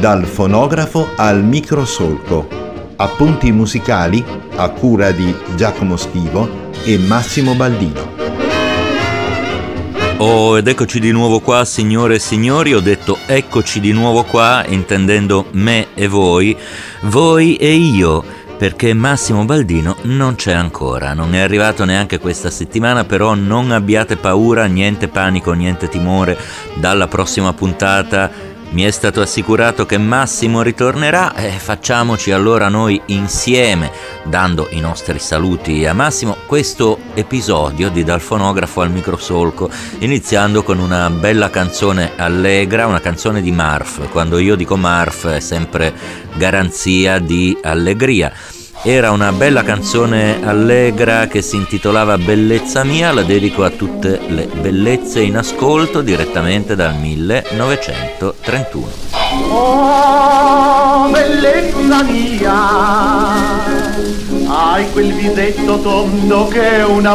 Dal fonografo al microsolco. Appunti musicali a cura di Giacomo Schivo e Massimo Baldino. Oh, ed eccoci di nuovo qua, signore e signori. Ho detto eccoci di nuovo qua, intendendo me e voi e io, perché Massimo Baldino non c'è ancora, non è arrivato neanche questa settimana, però non abbiate paura, niente panico, niente timore. Dalla prossima puntata mi è stato assicurato che Massimo ritornerà e facciamoci allora noi insieme, dando i nostri saluti a Massimo, questo episodio di Dal fonografo al microsolco, iniziando con una bella canzone allegra, una canzone di Marf. Quando io dico Marf è sempre garanzia di allegria. Era una bella canzone allegra che si intitolava Bellezza mia, la dedico a tutte le bellezze in ascolto direttamente dal 1931. Oh, bellezza mia, hai quel visetto tondo che è un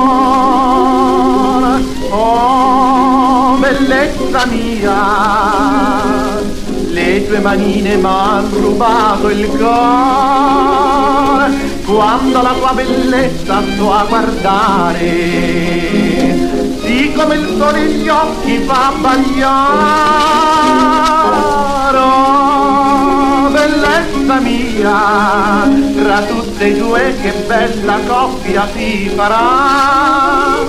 amore. Oh, bellezza mia, le tue manine m'han rubato il cuore. Quando la tua bellezza sto a guardare, sì come il sole gli occhi fa bagliare. Oh, bellezza mia, tra tutte e due che bella coppia si farà.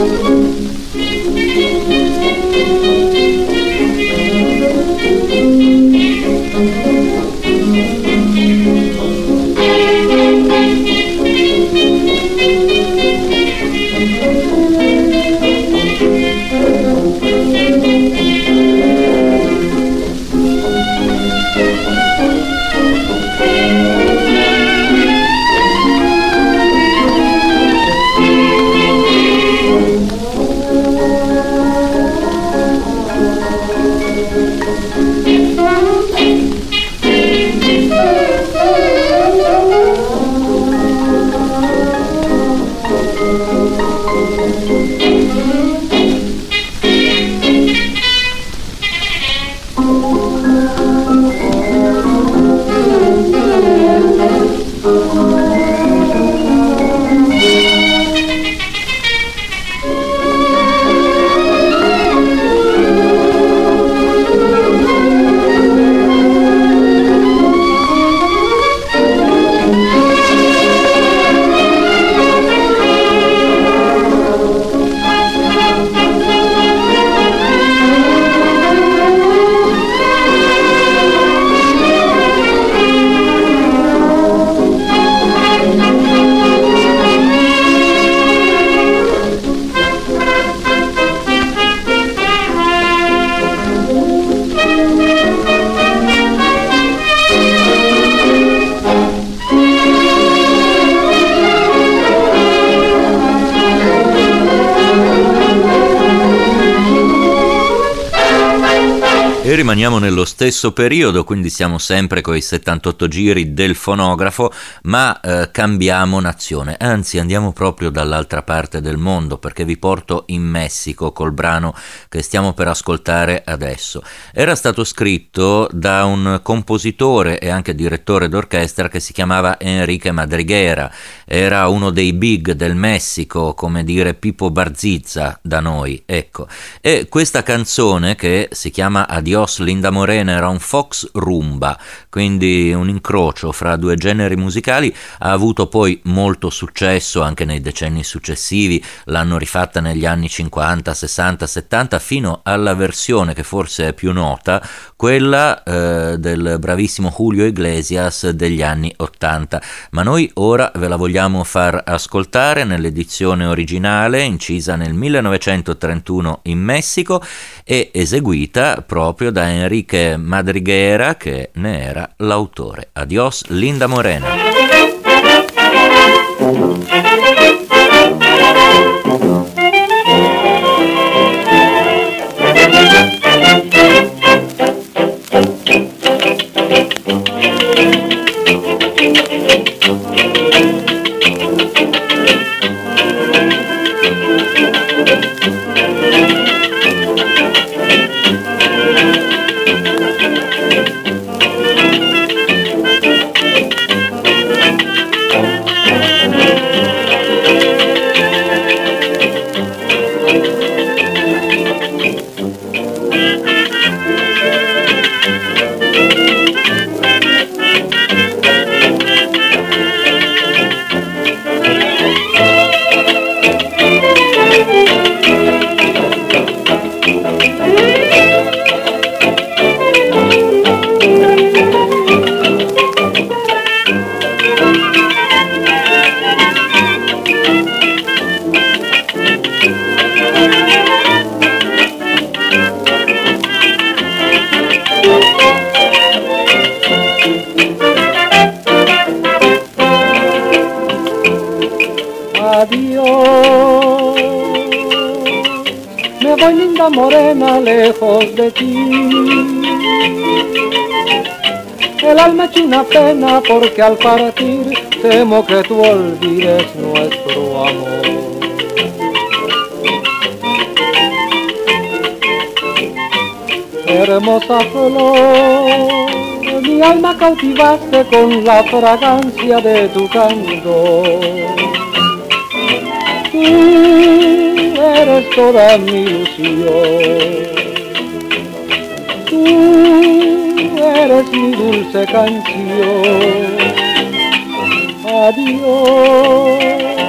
E rimaniamo nello stesso periodo, quindi siamo sempre coi 78 giri del fonografo, ma cambiamo nazione, anzi andiamo proprio dall'altra parte del mondo, perché vi porto in Messico col brano che stiamo per ascoltare adesso. Era stato scritto da un compositore e anche direttore d'orchestra che si chiamava Enrique Madriguera, era uno dei big del Messico, come dire Pippo Barzizza da noi, ecco. E questa canzone, che si chiama Adios Linda Morena, era un fox rumba, quindi un incrocio fra due generi musicali. Ha avuto poi molto successo anche nei decenni successivi, l'hanno rifatta negli anni 50, 60, 70 fino alla versione che forse è più nota, quella del bravissimo Julio Iglesias degli anni 80, ma noi ora ve la vogliamo far ascoltare nell'edizione originale incisa nel 1931 in Messico e eseguita proprio da Enrique Madriguera, che ne era l'autore. Adios Linda Morena. voy linda morena lejos de ti. El alma echa una pena porque al partir temo que tú olvides nuestro amor. Hermosa flor, mi alma cautivaste con la fragancia de tu canto. Tú eres toda mi ilusión, tú eres mi dulce canción. Adiós,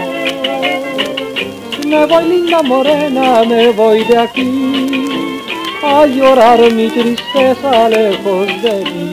me voy linda morena, me voy de aquí a llorar mi tristeza lejos de ti.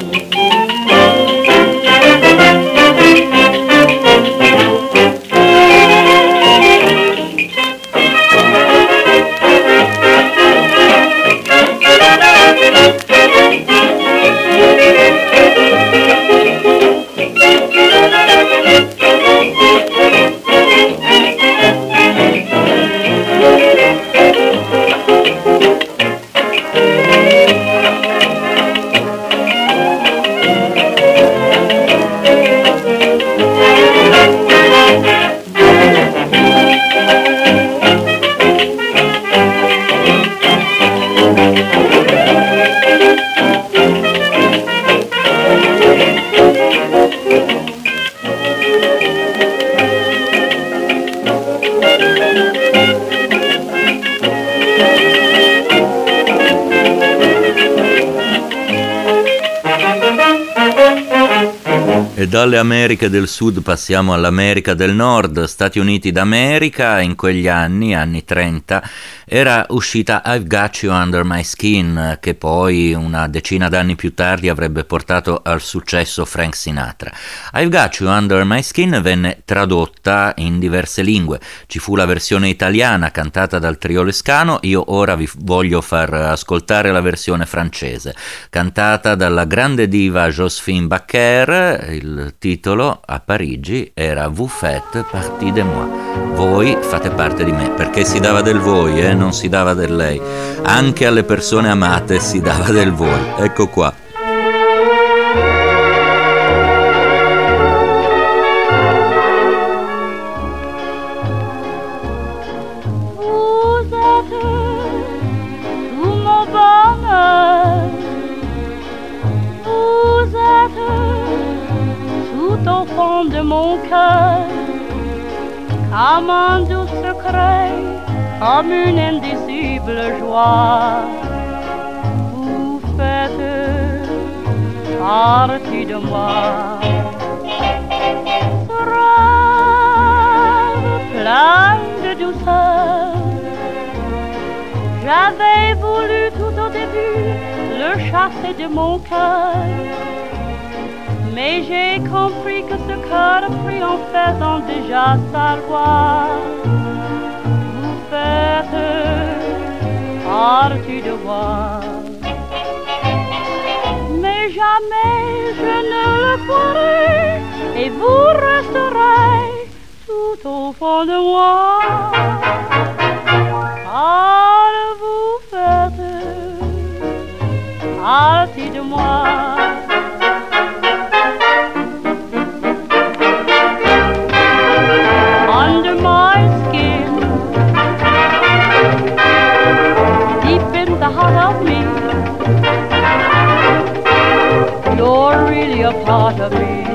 E dalle Americhe del Sud passiamo all'America del Nord, Stati Uniti d'America. In quegli anni 30, era uscita I've Got You Under My Skin, che poi una decina d'anni più tardi avrebbe portato al successo Frank Sinatra. I've Got You Under My Skin venne tradotta in diverse lingue. Ci fu la versione italiana cantata dal trio Lescano. Io ora vi voglio far ascoltare la versione francese, cantata dalla grande diva Joséphine Baker. Il titolo a Parigi era Vous faites partie de moi. Voi fate parte di me, perché si dava del voi, non si dava del lei. Anche alle persone amate si dava del voi. Ecco qua. De mon cœur, comme un doux secret, comme une indicible joie. Vous faites partie de moi. Rêve plein de douceur, j'avais voulu tout au début le chasser de mon cœur. Mais j'ai compris que ce cœur a pris en faisant déjà sa loi. Vous faites partie de moi. Mais jamais je ne le pourrai, et vous resterez tout au fond de moi. Car vous faites partie de moi. Under my skin, deep in the heart of me, you're really a part of me.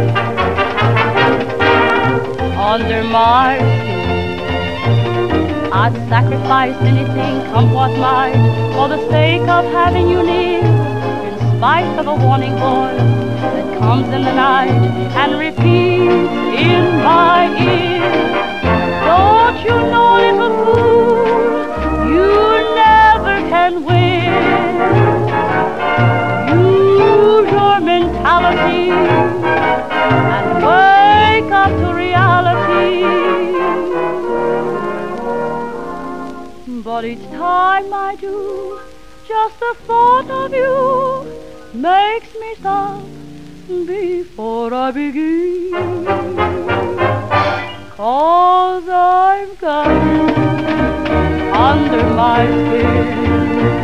Under my skin, I'd sacrifice anything, come what might, for the sake of having you near, in spite of a warning voice that comes in the night and repeats in my ear. Don't you know, little fool, you never can win. Use your mentality and wake up to reality. But each time I do, just the thought of you makes me stop before I begin. 'Cause I've got you under my skin.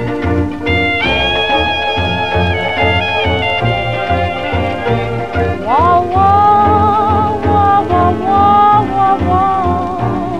Wah, wah, wah, wah, wah, wah, wah.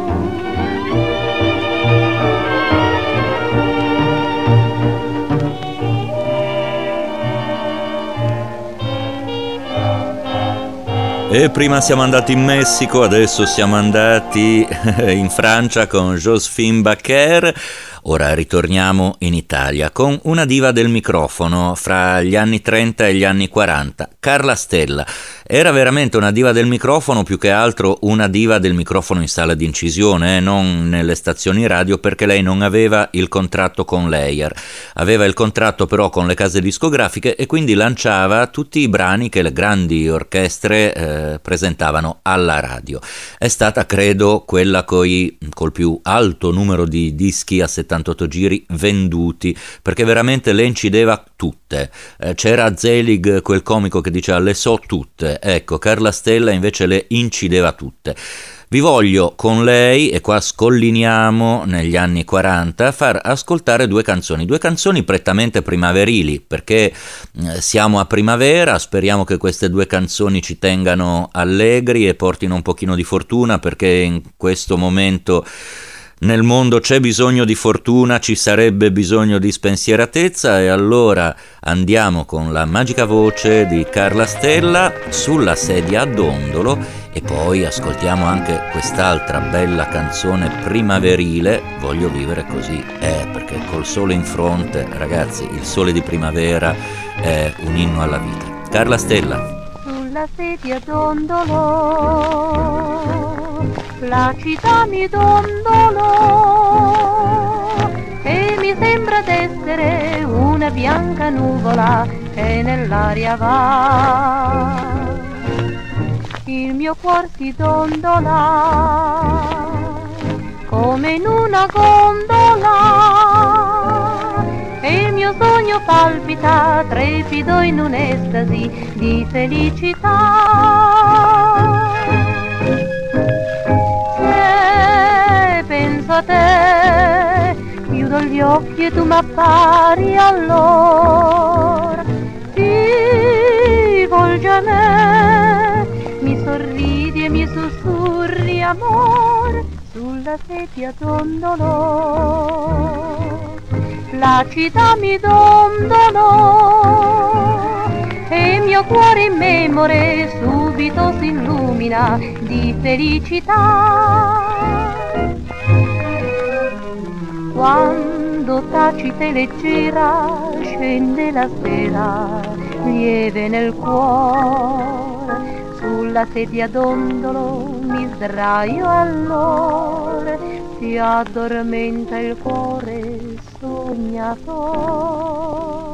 E prima siamo andati in Messico, adesso siamo andati in Francia con Joséphine Baker. Ora ritorniamo in Italia con una diva del microfono fra gli anni 30 e gli anni 40, Carla Stella. Era veramente una diva del microfono, più che altro una diva del microfono in sala di incisione, non nelle stazioni radio, perché lei non aveva il contratto con l'Eyer. Aveva il contratto però con le case discografiche e quindi lanciava tutti i brani che le grandi orchestre presentavano alla radio. È stata, credo, quella col più alto numero di dischi a 78 giri venduti, perché veramente le incideva tutte. C'era Zelig, quel comico che diceva le so tutte, ecco, Carla Stella invece le incideva tutte. Vi voglio con lei, e qua scolliniamo negli anni 40, far ascoltare due canzoni prettamente primaverili, perché siamo a primavera. Speriamo che queste due canzoni ci tengano allegri e portino un pochino di fortuna, perché in questo momento nel mondo c'è bisogno di fortuna, ci sarebbe bisogno di spensieratezza, e allora andiamo con la magica voce di Carla Stella, Sulla sedia a dondolo, e poi ascoltiamo anche quest'altra bella canzone primaverile, Voglio vivere così, perché col sole in fronte, ragazzi, il sole di primavera è un inno alla vita. Carla Stella. Sulla sedia dondolo, la città mi dondolo e mi sembra d'essere una bianca nuvola che nell'aria va. Il mio cuor si dondola come in una gondola e il mio sogno palpita trepido in un'estasi di felicità. Penso a te, chiudo gli occhi e tu m'appari allora, ti volgi a me, mi sorridi e mi sussurri amor, sulla sedia dondolo, la città mi dondolo e il mio cuore immemore subito si illumina di felicità. Quando tacita e leggera scende la sera, lieve nel cuore, sulla sedia dondolo mi sdraio allora, si addormenta il cuore sognatore.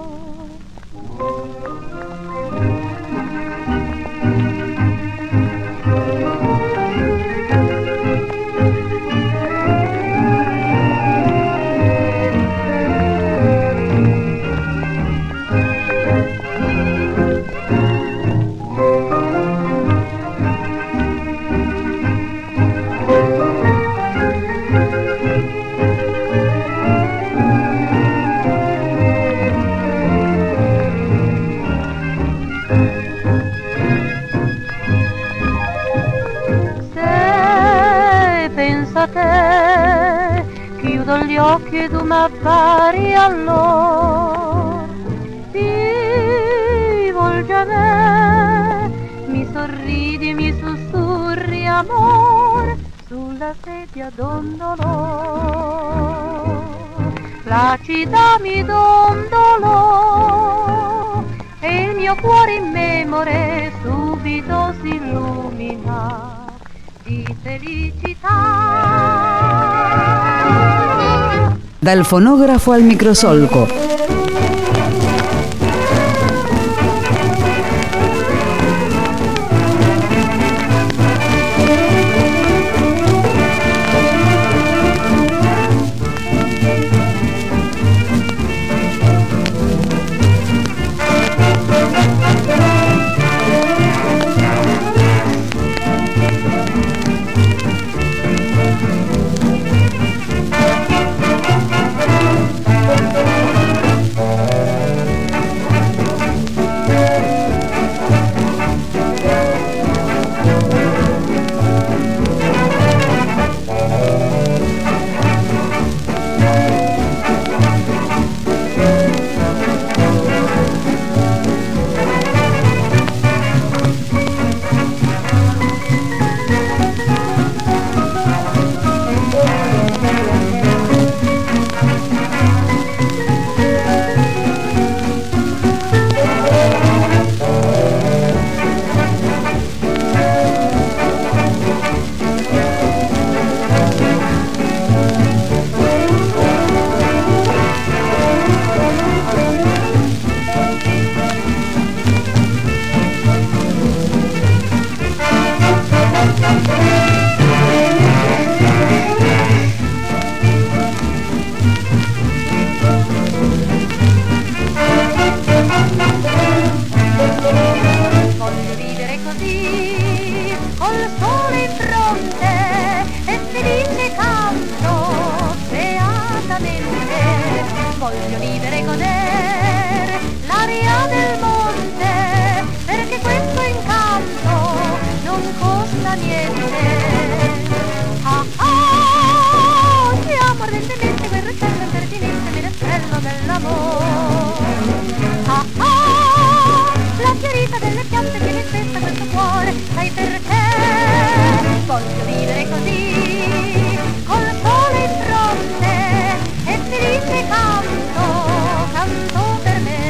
Chiudo gli occhi e tu m'appari allora, ti volgi a me, mi sorridi e mi sussurri amor, sulla sedia dondolo, la città mi dondolo e il mio cuore immemore subito si illumina di felicità. Dal fonografo al microsolco. col sole in fronte e felice canto beatamente. Voglio vivere e godere l'aria del monte, perché questo incanto non costa niente. Ah ah, ti amo ardentemente, quel rossello impertinente, menestrello dell'amore. Ah ah, la fiorita delle piante che mi spetta questo cuore, sai perché? Voglio vivere così, col sole in fronte e felice canto per me.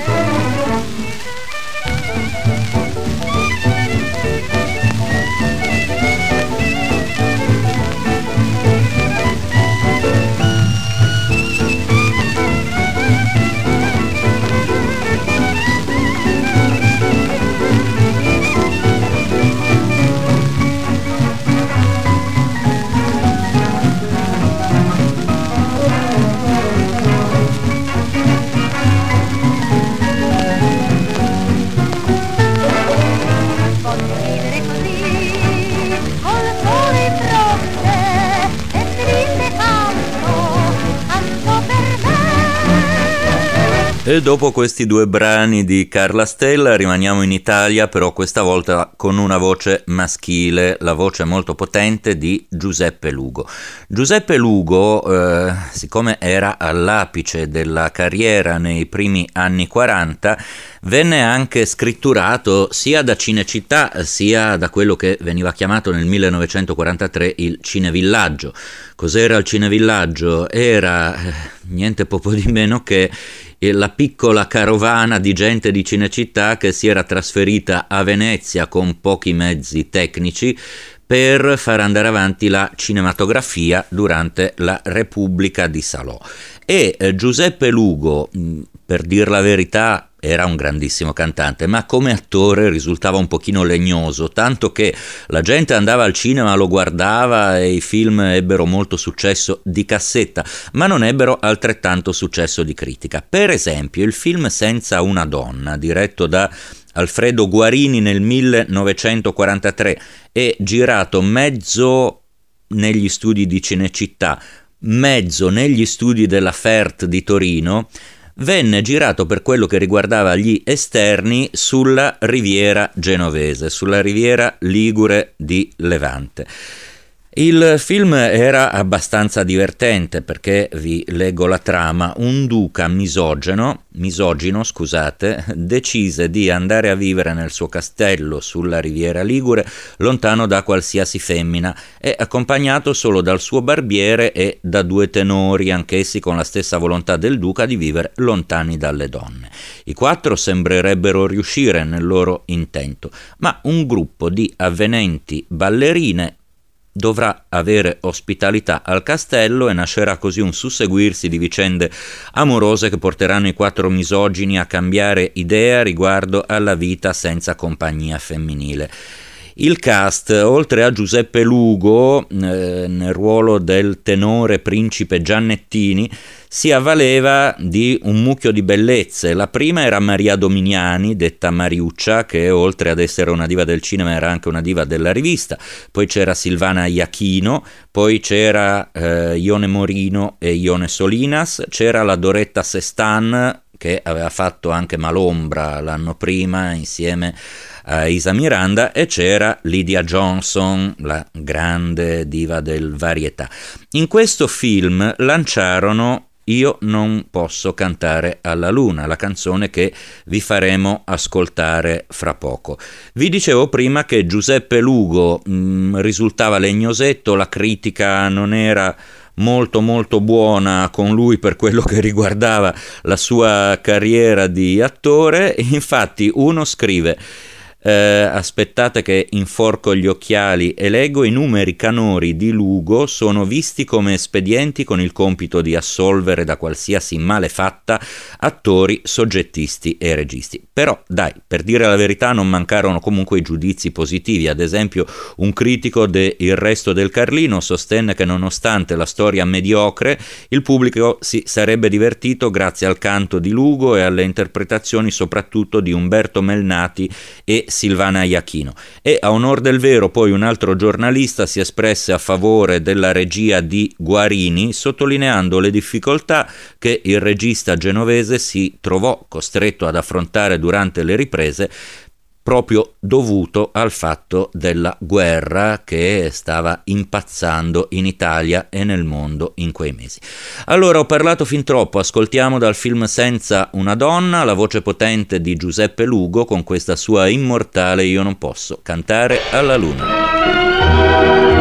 E dopo questi due brani di Carla Stella rimaniamo in Italia, però questa volta con una voce maschile, la voce molto potente di Giuseppe Lugo. Giuseppe Lugo, siccome era all'apice della carriera nei primi anni 40, venne anche scritturato sia da Cinecittà sia da quello che veniva chiamato nel 1943 il Cinevillaggio. Cos'era il Cinevillaggio? Era niente poco di meno che la piccola carovana di gente di Cinecittà che si era trasferita a Venezia con pochi mezzi tecnici per far andare avanti la cinematografia durante la Repubblica di Salò. E Giuseppe Lugo, per dir la verità, era un grandissimo cantante, ma come attore risultava un pochino legnoso, tanto che la gente andava al cinema, lo guardava e i film ebbero molto successo di cassetta, ma non ebbero altrettanto successo di critica. Per esempio, il film Senza una donna, diretto da Alfredo Guarini nel 1943 e girato mezzo negli studi di Cinecittà, mezzo negli studi della Fert di Torino, venne girato per quello che riguardava gli esterni sulla riviera genovese, sulla riviera ligure di Levante. Il film era abbastanza divertente perché, vi leggo la trama, un duca misogino, decise di andare a vivere nel suo castello sulla riviera ligure, lontano da qualsiasi femmina, e accompagnato solo dal suo barbiere e da due tenori, anch'essi con la stessa volontà del duca di vivere lontani dalle donne. I quattro sembrerebbero riuscire nel loro intento, ma un gruppo di avvenenti ballerine dovrà avere ospitalità al castello e nascerà così un susseguirsi di vicende amorose che porteranno i quattro misogini a cambiare idea riguardo alla vita senza compagnia femminile. Il cast, oltre a Giuseppe Lugo, nel ruolo del tenore principe Giannettini, si avvaleva di un mucchio di bellezze. La prima era Maria Dominiani, detta Mariuccia, che oltre ad essere una diva del cinema era anche una diva della rivista. Poi c'era Silvana Iachino, poi c'era Ione Morino e Ione Solinas, c'era la Doretta Sestan, che aveva fatto anche Malombra l'anno prima insieme a Isa Miranda, e c'era Lydia Johnson, la grande diva del varietà. In questo film lanciarono Io non posso cantare alla luna, la canzone che vi faremo ascoltare fra poco. Vi dicevo prima che Giuseppe Lugo risultava legnosetto, la critica non era molto buona con lui per quello che riguardava la sua carriera di attore. Infatti uno scrive: aspettate che inforco gli occhiali e leggo: i numeri canori di Lugo sono visti come espedienti con il compito di assolvere da qualsiasi malefatta attori, soggettisti e registi. Però dai, per dire la verità non mancarono comunque i giudizi positivi. Ad esempio un critico de Il Resto del Carlino sostenne che nonostante la storia mediocre il pubblico si sarebbe divertito grazie al canto di Lugo e alle interpretazioni soprattutto di Umberto Melnati e Silvana Iachino. E a onor del vero poi un altro giornalista si espresse a favore della regia di Guarini, sottolineando le difficoltà che il regista genovese si trovò costretto ad affrontare durante le riprese, proprio dovuto al fatto della guerra che stava impazzando in Italia e nel mondo in quei mesi. Allora, ho parlato fin troppo, ascoltiamo dal film Senza una donna la voce potente di Giuseppe Lugo con questa sua immortale Io non posso cantare alla luna.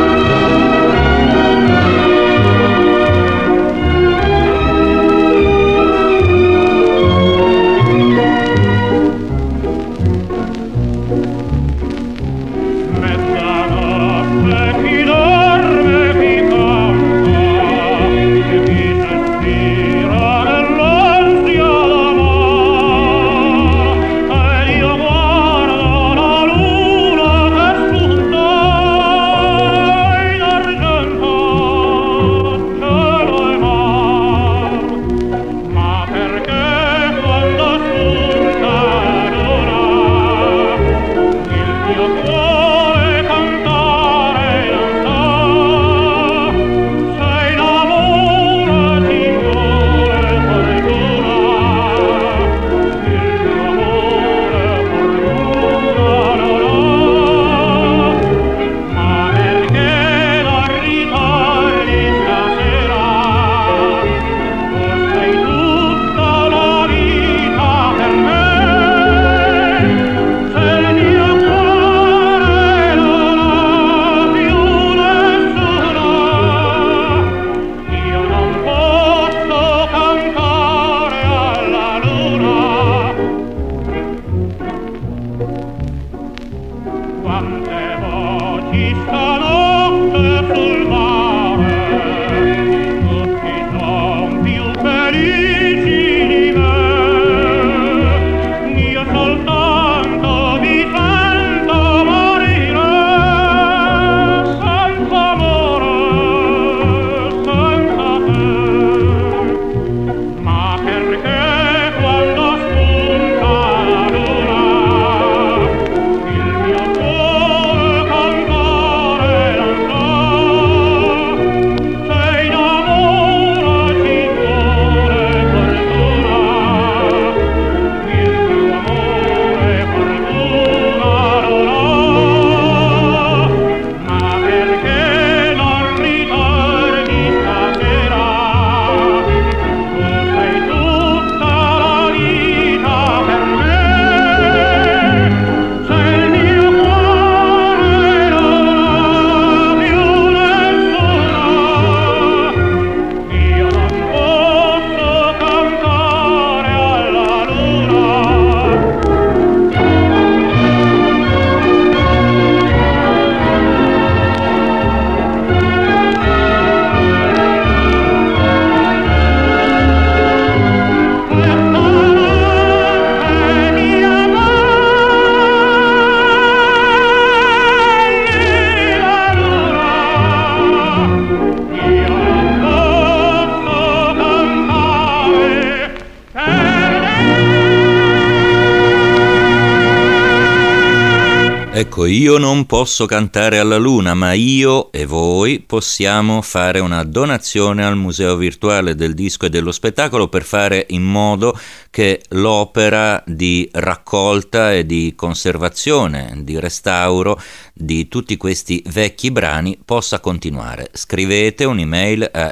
Ecco, io non posso cantare alla luna, ma io e voi possiamo fare una donazione al Museo Virtuale del Disco e dello Spettacolo per fare in modo che l'opera di raccolta e di conservazione, di restauro di tutti questi vecchi brani possa continuare. Scrivete un'email a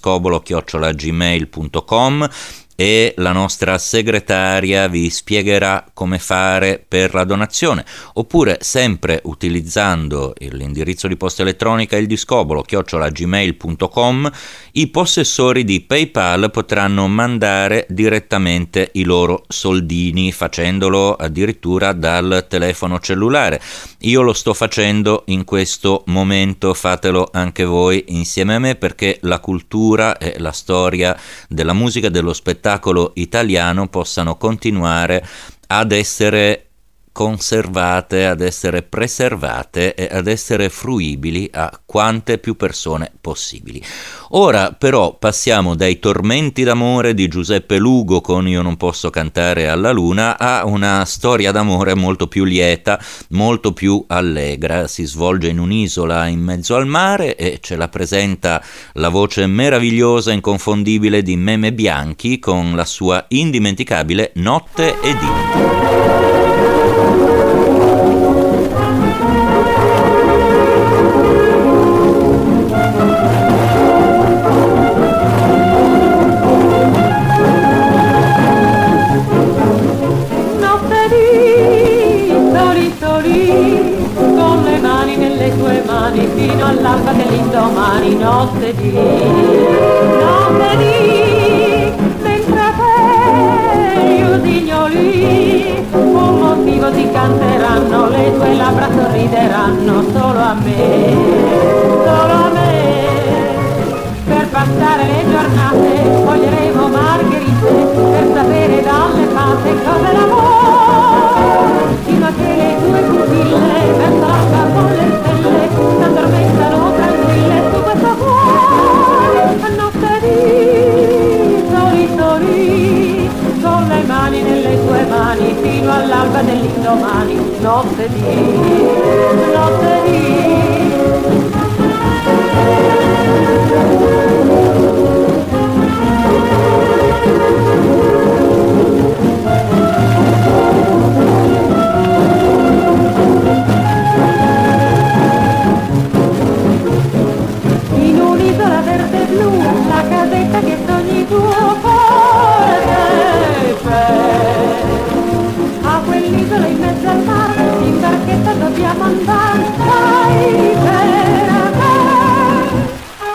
ildiscobolo@gmail.com e la nostra segretaria vi spiegherà come fare per la donazione, oppure sempre utilizzando l'indirizzo di posta elettronica ildiscobolo@gmail.com i possessori di PayPal potranno mandare direttamente i loro soldini, facendolo addirittura dal telefono cellulare. Io lo sto facendo in questo momento, fatelo anche voi insieme a me, perché la cultura e la storia della musica e dello spettacolo italiano possano continuare ad essere conservate, ad essere preservate e ad essere fruibili a quante più persone possibili. Ora però passiamo dai tormenti d'amore di Giuseppe Lugo con Io non posso cantare alla luna a una storia d'amore molto più lieta, molto più allegra. Si svolge in un'isola in mezzo al mare e ce la presenta la voce meravigliosa, inconfondibile di Meme Bianchi con la sua indimenticabile Notte e Dì. Fino all'alba dell'indomani, notte di, mentre te gli usignoli un motivo ti canteranno, le tue labbra sorrideranno solo a me, per passare le giornate coglieremo margherite, per sapere dalle fate cos'è l'amore, fino a che le tue pupille verso l'acqua con le stelle s'addormentano tranquille su questo cuore. A notte di soli, con le mani nelle tue mani fino all'alba dell'indomani, notte di la casetta che sogni tuo cuore c'è, a quell'isola in mezzo al mare, in barchetta dobbiamo andare, dai per me.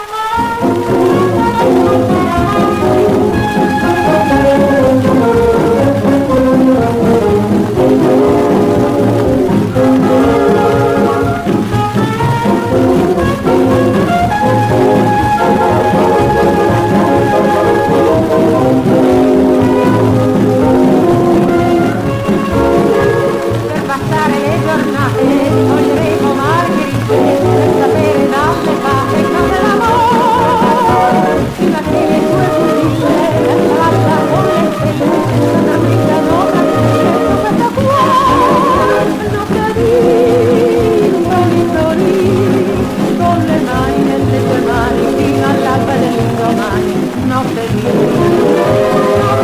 Toglieremo margherite per sapere dalle fate cos'è l'amore, fino a che le tue pupille verso l'alba con le stelle s'addormentano tranquille su questo cuore. Notte di soli, con le mani nelle tue mani fino all'alba dell'indomani, notte di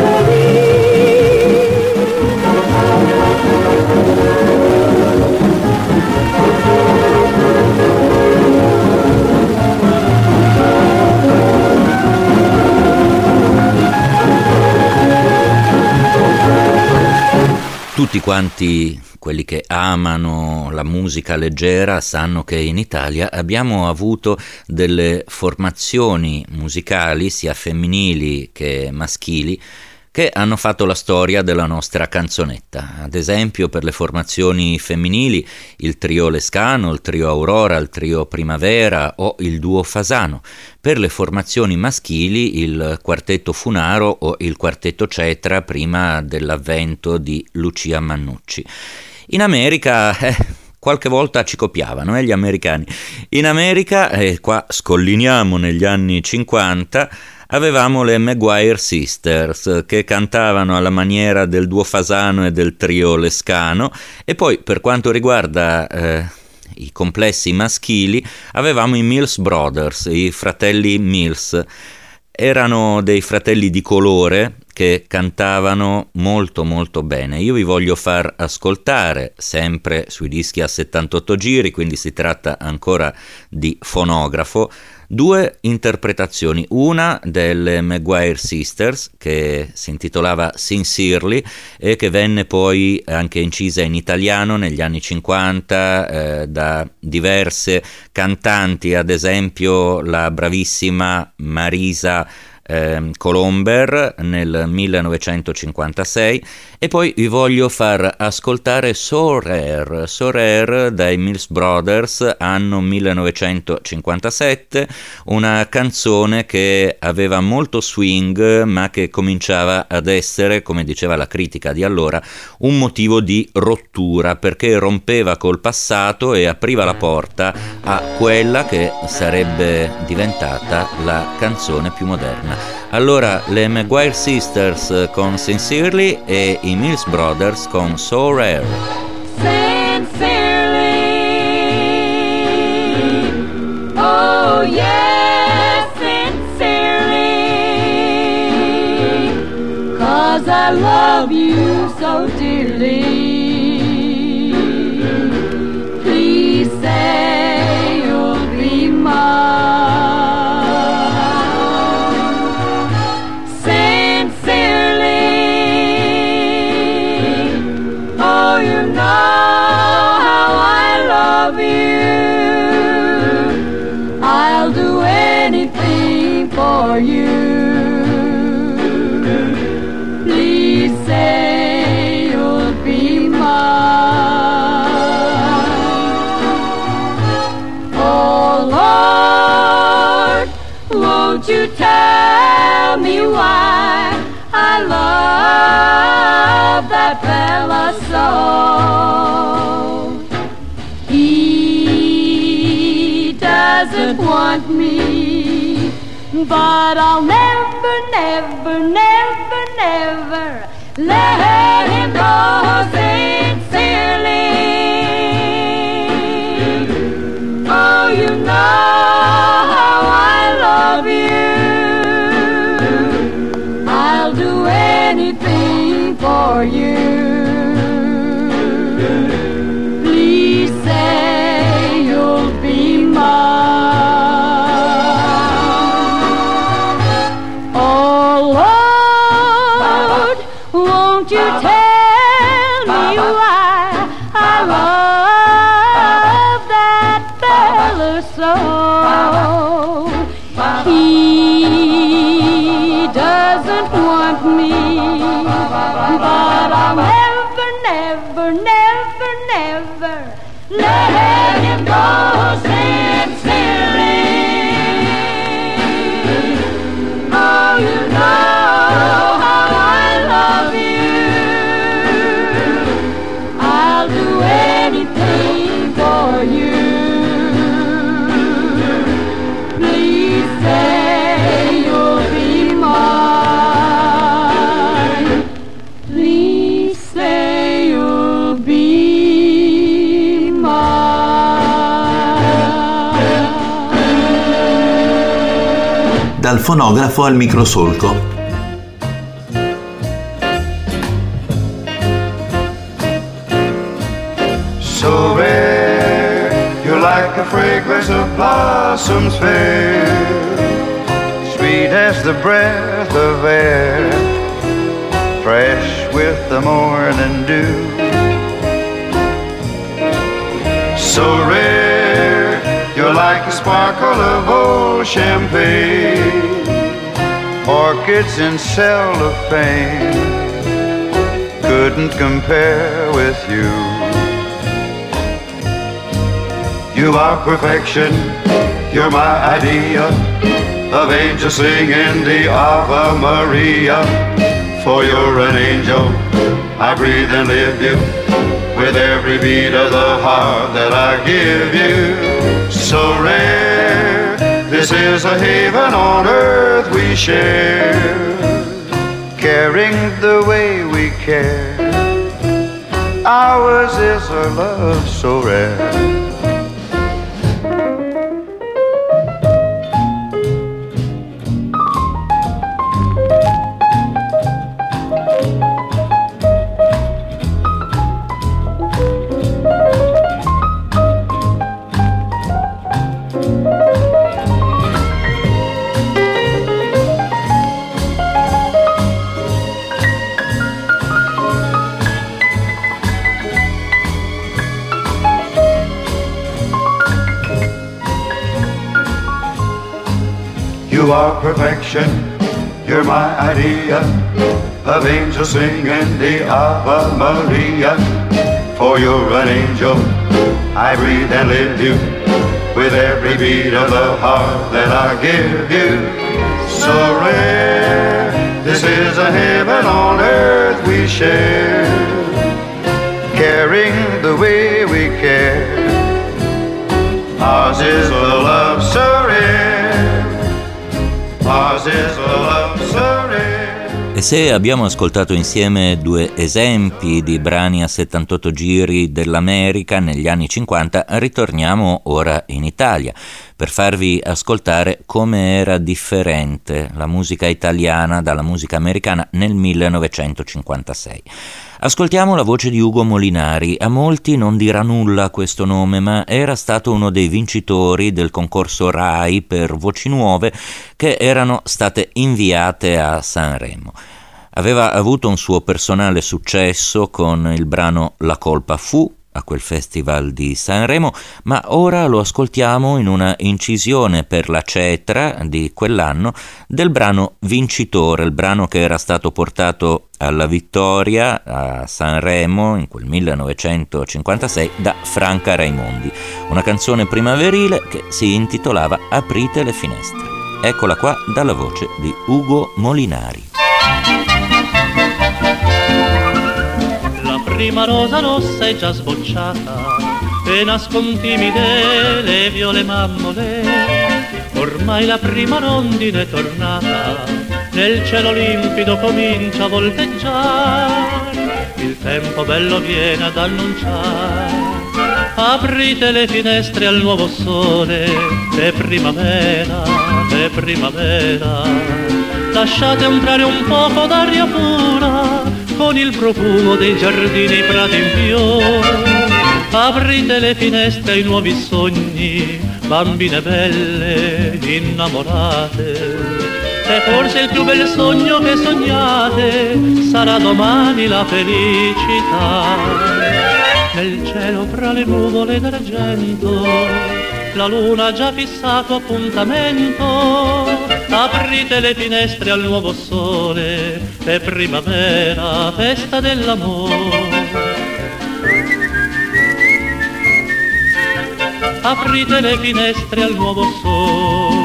Tutti quanti quelli che amano la musica leggera sanno che in Italia abbiamo avuto delle formazioni musicali, sia femminili che maschili, che hanno fatto la storia della nostra canzonetta. Ad esempio, per le formazioni femminili, il trio Lescano, il trio Aurora, il trio Primavera o il duo Fasano. Per le formazioni maschili, il quartetto Funaro o il quartetto Cetra, prima dell'avvento di Lucia Mannucci. In America qualche volta ci copiavano gli americani. In America, qua scolliniamo negli anni 50, avevamo le Maguire Sisters che cantavano alla maniera del duo Fasano e del trio Lescano, e poi per quanto riguarda i complessi maschili avevamo i Mills Brothers, i fratelli Mills. Erano dei fratelli di colore che cantavano molto molto bene. Io vi voglio far ascoltare, sempre sui dischi a 78 giri, quindi si tratta ancora di fonografo, due interpretazioni, una delle Maguire Sisters che si intitolava Sincerely e che venne poi anche incisa in italiano negli anni 50 da diverse cantanti, ad esempio la bravissima Marisa Colomber nel 1956, e poi vi voglio far ascoltare So Rare dai Mills Brothers, anno 1957, una canzone che aveva molto swing ma che cominciava ad essere, come diceva la critica di allora, un motivo di rottura, perché rompeva col passato e apriva la porta a quella che sarebbe diventata la canzone più moderna. Allora, le Maguire Sisters con Sincerely e i Mills Brothers con So Rare. Sincerely, oh yes, sincerely, 'cause I love you so dearly. Please say you'll be mine. For you, please say you'll be mine. Oh Lord, won't you tell me why I love that fella so? He doesn't want me, but I'll never, never, never, never let him go sincerely. Oh, you know how I love you. I'll do anything for you. Please say you'll be mine. Won't you tell me why I love that fella so? He doesn't want me, but I'll never, never, never, never let him go sincerely. Oh, you know for you. Please say you'll be mine. Please say you'll be mine. Dal fonografo al microsolco. So rare, you're like the fragrance of blossoms fair, sweet as the breath of air, fresh with the morning dew. So rare, you're like the sparkle of old champagne, orchids in cellophane couldn't compare with you. You are perfection, you're my idea of angels singing the Ave Maria. For you're an angel, I breathe and live you, with every beat of the heart that I give you. So rare, this is a haven on earth we share, caring the way we care. Ours is a love so rare. You are perfection, You're my idea of angel singing the Ave Maria. For you're an angel, I breathe and live you, with every beat of the heart that I give you. So rare, this is a heaven on earth we share, caring the way we care. Ours is a love so rare, ours is a love so rare. E se abbiamo ascoltato insieme due esempi di brani a 78 giri dell'America negli anni 50, ritorniamo ora in Italia per farvi ascoltare come era differente la musica italiana dalla musica americana nel 1956. Ascoltiamo la voce di Ugo Molinari. A molti non dirà nulla questo nome, ma era stato uno dei vincitori del concorso Rai per voci nuove che erano state inviate a Sanremo. Aveva avuto un suo personale successo con il brano La colpa fu a quel festival di Sanremo, ma ora lo ascoltiamo in una incisione per la Cetra di quell'anno del brano vincitore, il brano che era stato portato alla vittoria a Sanremo in quel 1956 da Franca Raimondi, una canzone primaverile che si intitolava Aprite le finestre. Eccola qua dalla voce di Ugo Molinari. La prima rosa rossa è già sbocciata e nascontimide le viole mammole. Ormai la prima rondine è tornata, nel cielo limpido comincia a volteggiare. Il tempo bello viene ad annunciare. Aprite le finestre al nuovo sole, è primavera, è primavera. Lasciate entrare un poco d'aria pura, con il profumo dei giardini prati in fiore. Aprite le finestre ai nuovi sogni, bambine belle, innamorate. E forse il più bel sogno che sognate sarà domani la felicità. Nel cielo fra le nuvole d'argento la luna ha già fissato appuntamento. Aprite le finestre al nuovo sole, è primavera, festa dell'amore. Aprite le finestre al nuovo sole.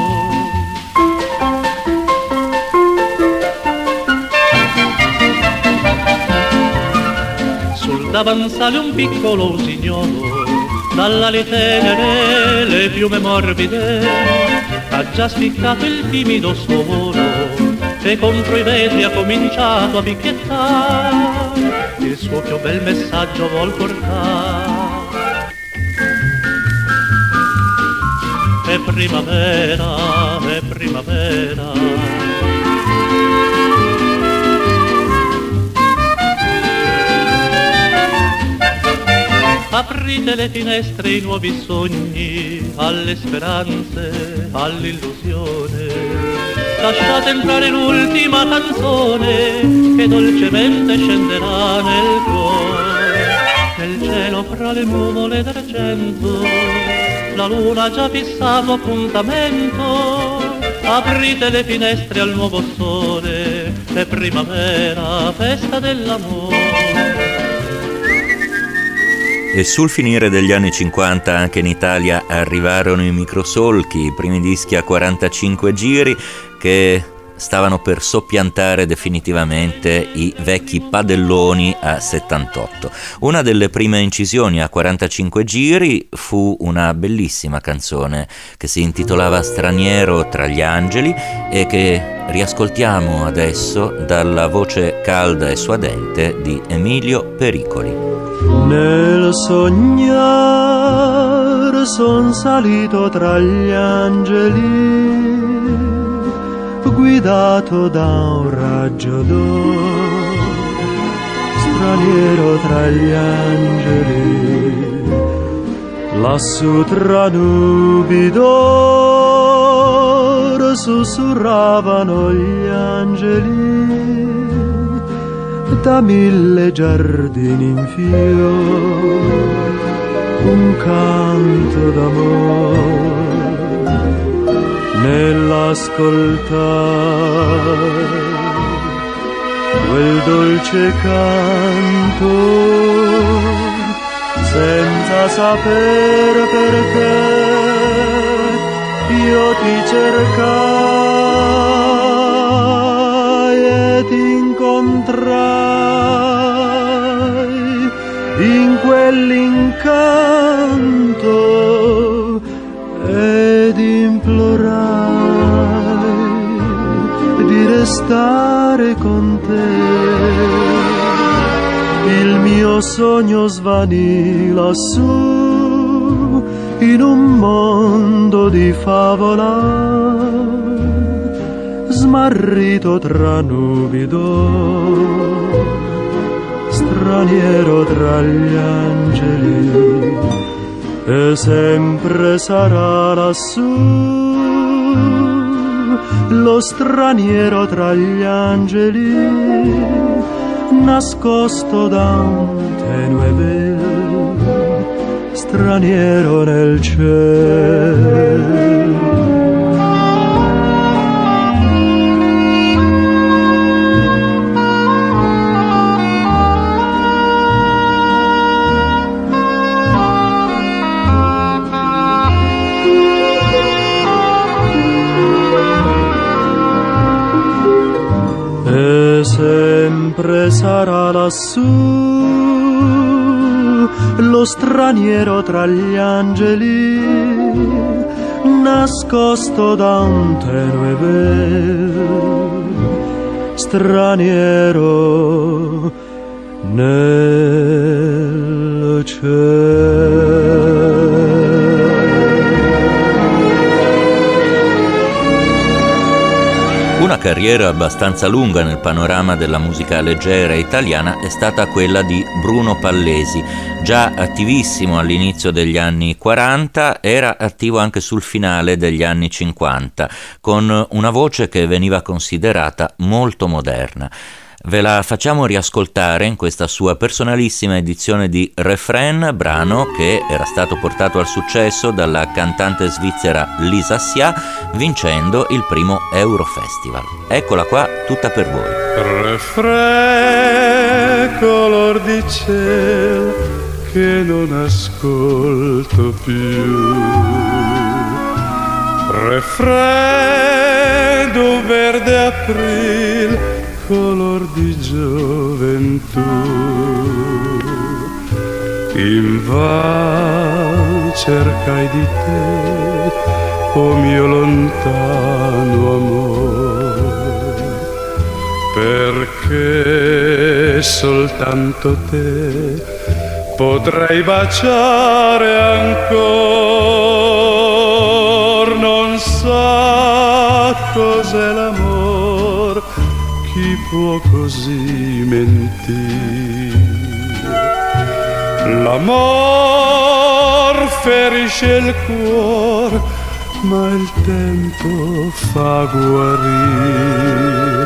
Sul davanzale un piccolo usignolo, dall'ali tenere le piume morbide, ha già spiccato il timido suo volo e contro i vetri ha cominciato a picchiettare. Il suo più bel messaggio vuol portare. È primavera, è primavera. Aprite le finestre ai nuovi sogni, alle speranze, all'illusione. Lasciate entrare l'ultima canzone che dolcemente scenderà nel cuore. Nel cielo fra le nuvole d'argento la luna ha già fissato appuntamento. Aprite le finestre al nuovo sole, è primavera, festa dell'amore. E sul finire degli anni 50 anche in Italia arrivarono i microsolchi, i primi dischi a 45 giri che stavano per soppiantare definitivamente i vecchi padelloni a 78. Una delle prime incisioni a 45 giri fu una bellissima canzone che si intitolava Straniero tra gli angeli e che riascoltiamo adesso dalla voce calda e suadente di Emilio Pericoli. Nel sognare son salito tra gli angeli, guidato da un raggio d'oro, straniero tra gli angeli. Lassù tra nubi d'oro sussurravano gli angeli, da mille giardini in fiore, un canto d'amore. Nella ascoltare quel dolce canto senza saper perché io ti cercai e ti incontrai in quell'incanto ed implorai di restare con te. Il mio sogno svanì lassù in un mondo di favola, smarrito tra nubi d'oro, straniero tra gli angeli, e sempre sarà lassù lo straniero tra gli angeli, nascosto da un tenue velo, straniero nel cielo. E sempre sarà lassù lo straniero tra gli angeli, nascosto da un tenue velo, straniero nel cielo. Una carriera abbastanza lunga nel panorama della musica leggera italiana è stata quella di Bruno Pallesi. Già attivissimo all'inizio degli anni 40, era attivo anche sul finale degli anni 50, con una voce che veniva considerata molto moderna. Ve la facciamo riascoltare in questa sua personalissima edizione di Refrain, brano che era stato portato al successo dalla cantante svizzera Lisa Sia, vincendo il primo Eurofestival. Eccola qua, tutta per voi. Refrain, color di cielo che non ascolto più. Refrain d'un verde aprile, color di gioventù. Invan cercai di te, o mio lontano amore, perché soltanto te potrei baciare ancora. Non sa cos'è l'amore, chi può così mentire? L'amor ferisce il cuore, ma il tempo fa guarire.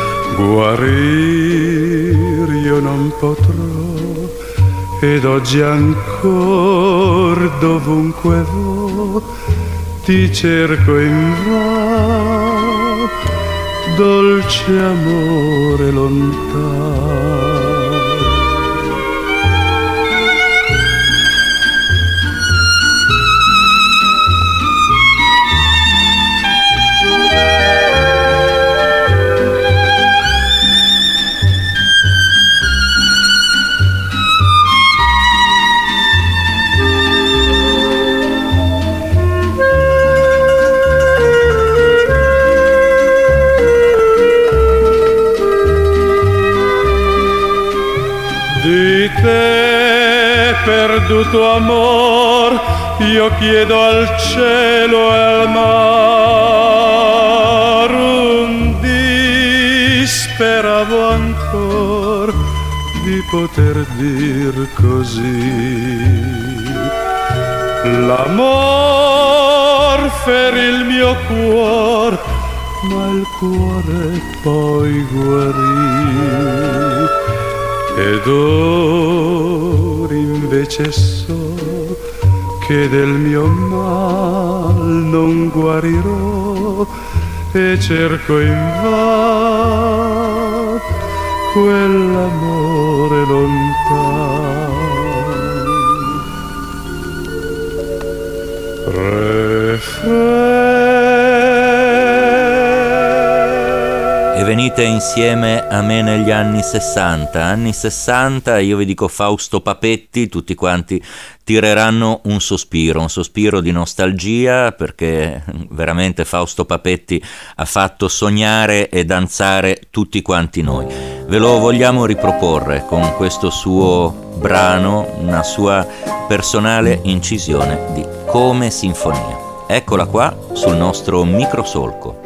Guarir io non potrò, ed oggi ancor dovunque vo ti cerco invano, dolce amore lontano. Di te, perduto amor, io chiedo al cielo e al mar. Un dì speravo ancor di poter dir così. L'amor ferì il mio cuor, ma il cuore poi guarì. Ed ora invece so che del mio mal non guarirò, e cerco invan quell'amore lontano. E venite insieme a me negli anni 60. Anni 60, io vi dico Fausto Papetti, tutti quanti tireranno un sospiro di nostalgia, perché veramente Fausto Papetti ha fatto sognare e danzare tutti quanti noi. Ve lo vogliamo riproporre con questo suo brano, una sua personale incisione di Come Sinfonia. Eccola qua sul nostro microsolco.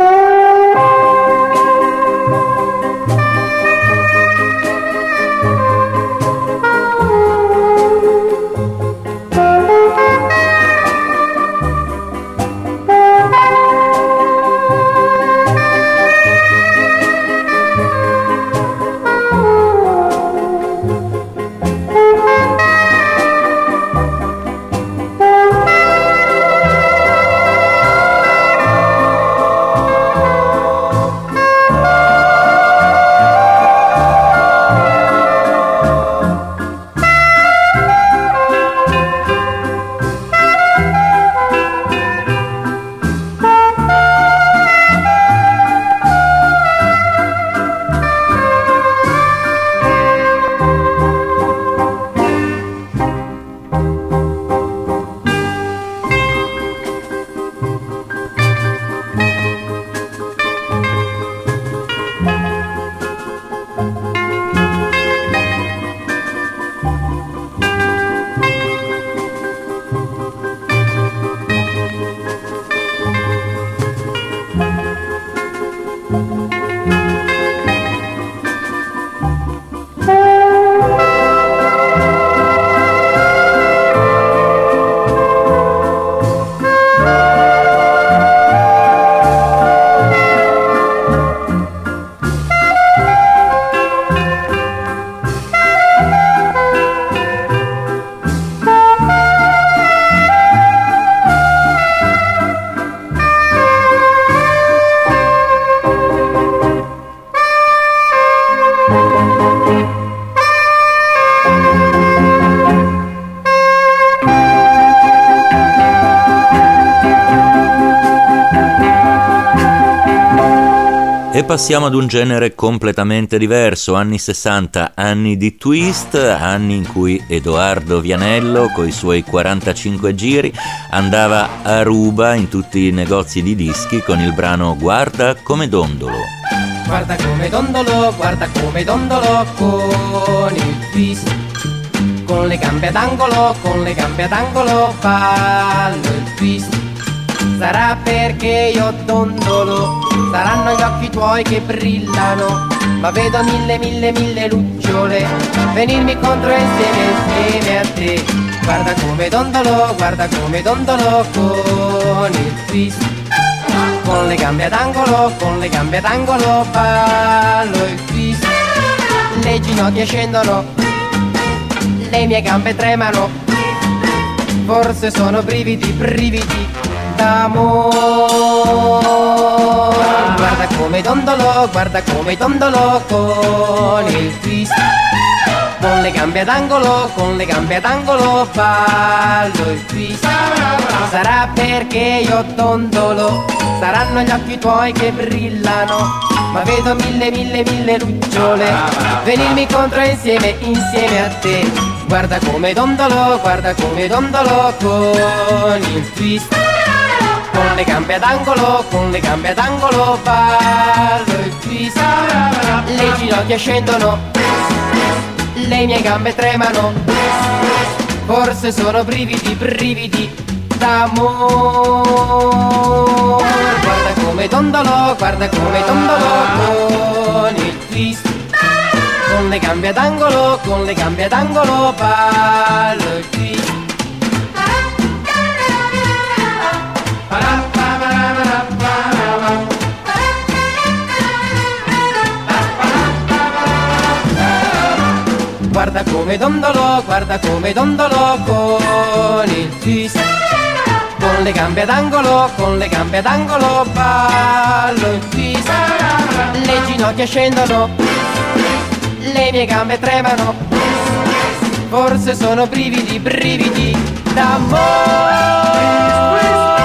E passiamo ad un genere completamente diverso, anni 60, anni di twist, anni in cui Edoardo Vianello, coi suoi 45 giri, andava a ruba in tutti i negozi di dischi con il brano Guarda come dondolo. Guarda come dondolo, con il twist, con le gambe ad angolo, fallo il twist. Sarà perché io dondolo, saranno gli occhi tuoi che brillano, ma vedo mille lucciole venirmi contro insieme a te. Guarda come dondolo, con il twist, con le gambe ad angolo, ballo il twist. Le ginocchia scendono, le mie gambe tremano, forse sono brividi d'amore. Guarda come dondolo, con il twist, con le gambe ad angolo, ballo il twist. Sarà perché io dondolo, saranno gli occhi tuoi che brillano, ma vedo mille lucciole venirmi contro insieme a te. Guarda come dondolo, con il twist, con le gambe ad angolo, ballo il twist. Le ginocchia scendono, le mie gambe tremano, forse sono brividi d'amore. Guarda come dondolo, con il twist, con le gambe ad angolo, ballo il twist. Guarda come dondolo, con il twist, con le gambe ad angolo, con le gambe ad angolo ballo il twist. Le ginocchia scendono, le mie gambe tremano, forse sono brividi, brividi d'amore.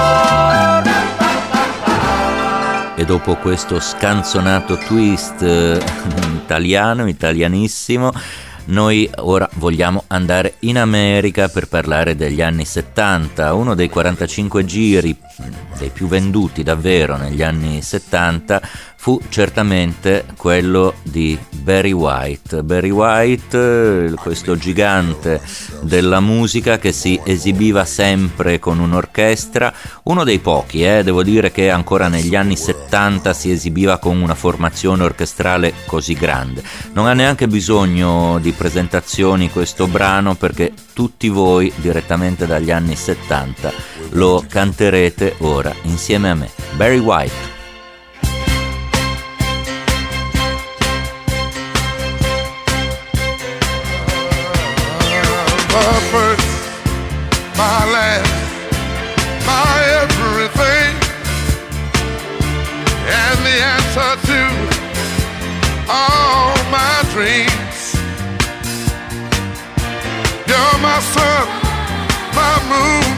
E dopo questo scanzonato twist italiano, italianissimo, noi ora vogliamo andare in America per parlare degli anni 70. Uno dei 45 giri dei più venduti davvero negli anni 70 fu certamente quello di Barry White. Barry White, questo gigante della musica che si esibiva sempre con un'orchestra, uno dei pochi, devo dire, che ancora negli anni 70 si esibiva con una formazione orchestrale così grande. Non ha neanche bisogno di presentazioni questo brano, perché tutti voi direttamente dagli anni 70 lo canterete ora insieme a me. Barry White. My first, my last, my everything, and the answer to all my dreams. You're my sun, my moon,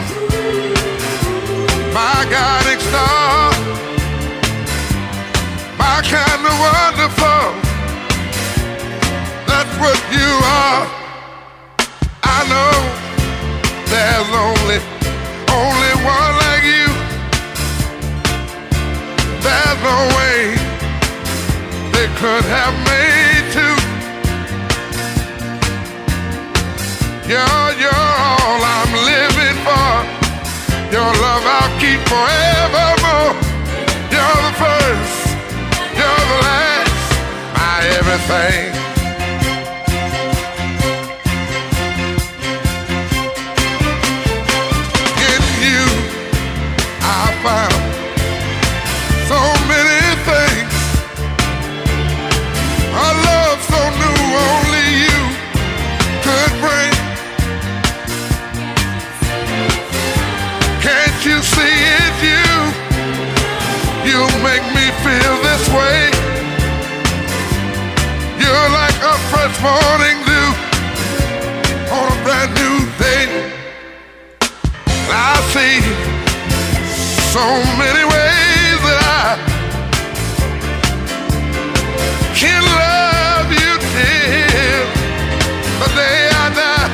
my guiding star, my kind of wonderful. That's what you are. I know there's only one like you. There's no way they could have made two. You're all I'm living for. Your love I'll keep forevermore. You're the first, you're the last, my everything. Found so many things, a love so new only you could bring. Can't you see it, you make me feel this way. You're like a fresh morning dew on a brand new day. I see so many ways that I can love you till the day I die.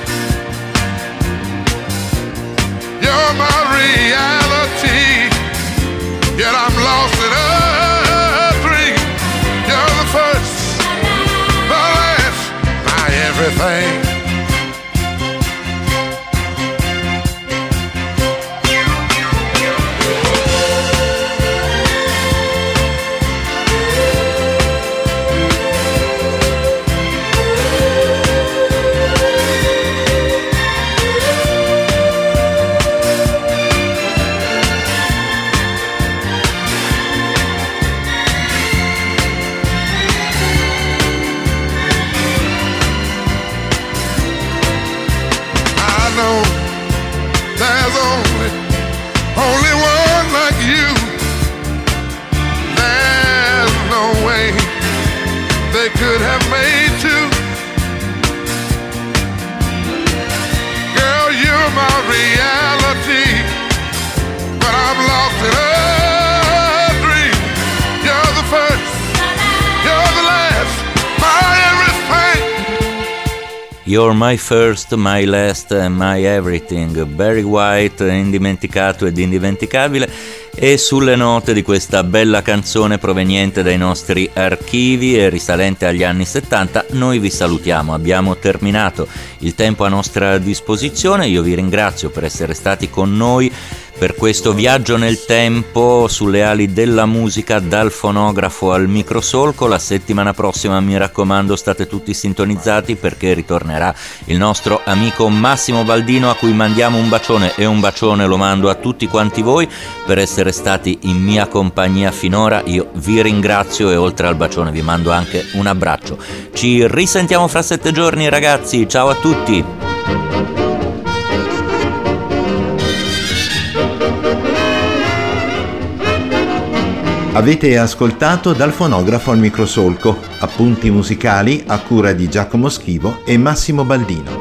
You're my reality, yet I'm lost in a dream. You're the first, the last, my everything. Only one like you. There's no way they could have made two. Girl, you're my reality, but I'm lost in a dream. You're the first, you're the last, my everything. You're my first, my last and my everything. Barry White, indimenticato ed indimenticabile. E sulle note di questa bella canzone proveniente dai nostri archivi e risalente agli anni 70 noi vi salutiamo. Abbiamo terminato il tempo a nostra disposizione. Io vi ringrazio per essere stati con noi per questo viaggio nel tempo sulle ali della musica, dal fonografo al microsolco. La settimana prossima, mi raccomando, state tutti sintonizzati, perché ritornerà il nostro amico Massimo Baldino, a cui mandiamo un bacione, e un bacione lo mando a tutti quanti voi per essere stati in mia compagnia finora. Io vi ringrazio e oltre al bacione vi mando anche un abbraccio. Ci risentiamo fra 7 giorni, ragazzi, ciao a tutti. Avete ascoltato Dal fonografo al microsolco, appunti musicali a cura di Giacomo Schivo e Massimo Baldino.